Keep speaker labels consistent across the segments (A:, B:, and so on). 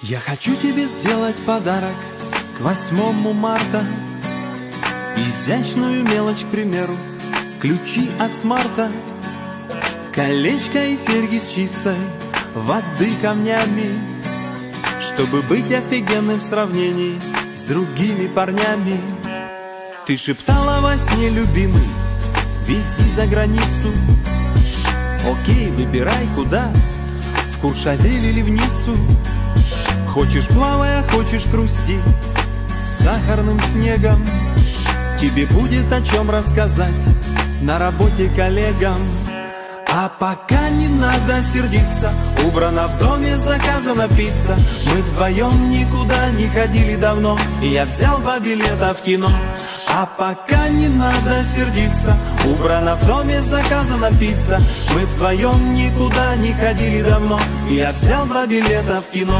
A: Я хочу тебе сделать подарок к 8 марта. Изящную мелочь, к примеру, ключи от смарта, колечко и серьги с чистой воды камнями, чтобы быть офигенным в сравнении с другими парнями. Ты шептала во сне, любимый, вези за границу. Окей, выбирай куда, в Куршавель или в Ниццу. Хочешь плавай, а хочешь грусти сахарным снегом. Тебе будет о чем рассказать на работе коллегам. А пока не надо сердиться, убрано в доме, заказана пицца. Мы вдвоем никуда не ходили давно, и я взял 2 билета в кино. А пока не надо сердиться, убрано в доме, заказана пицца. Мы вдвоем никуда не ходили давно, и я взял 2 билета в кино.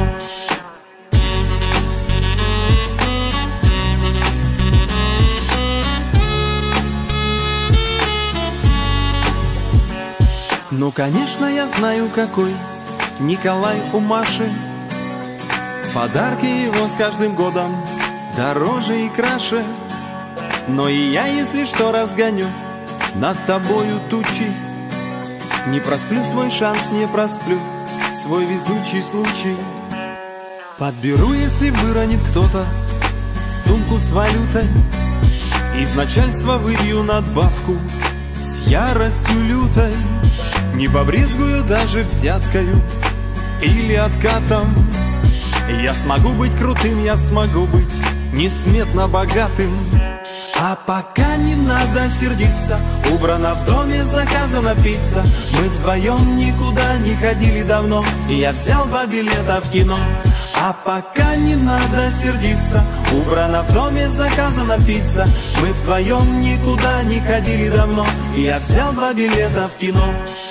A: Ну, конечно, я знаю, какой Николай у Маши. Подарки его с каждым годом дороже и краше. Но и я, если что, разгоню над тобою тучи. Не просплю свой шанс, не просплю свой везучий случай. Подберу, если выронит кто-то сумку с валютой. Из начальства выбью надбавку с яростью лютой. Не побрезгую даже взяткою или откатом. Я смогу быть крутым, я смогу быть несметно богатым. А пока не надо сердиться, убрано в доме, заказана пицца. Мы вдвоем никуда не ходили давно, и я взял 2 билета в кино. А пока не надо сердиться, убрано в доме, заказана пицца. Мы вдвоем никуда не ходили давно, и я взял 2 билета в кино.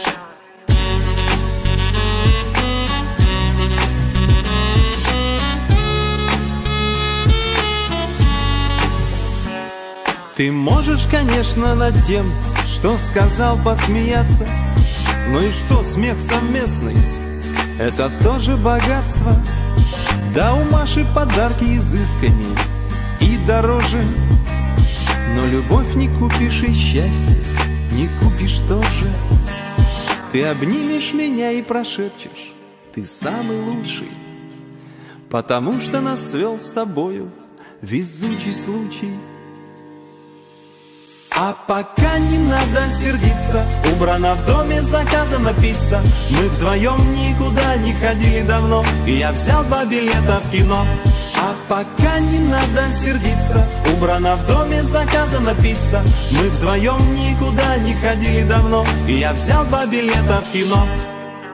A: Ты можешь, конечно, над тем, что сказал, посмеяться. Ну и что, смех совместный — это тоже богатство. Да, у Маши подарки изысканнее и дороже. Но любовь не купишь и счастье не купишь тоже. Ты обнимешь меня и прошепчешь: ты самый лучший, потому что нас свел с тобою везучий случай. А пока не надо сердиться, убрано в доме, заказана пицца. Мы вдвоем никуда не ходили давно, и я взял 2 билета в кино. А пока не надо сердиться, убрано в доме, заказана пицца. Мы вдвоем никуда не ходили давно, и я взял 2 билета в кино.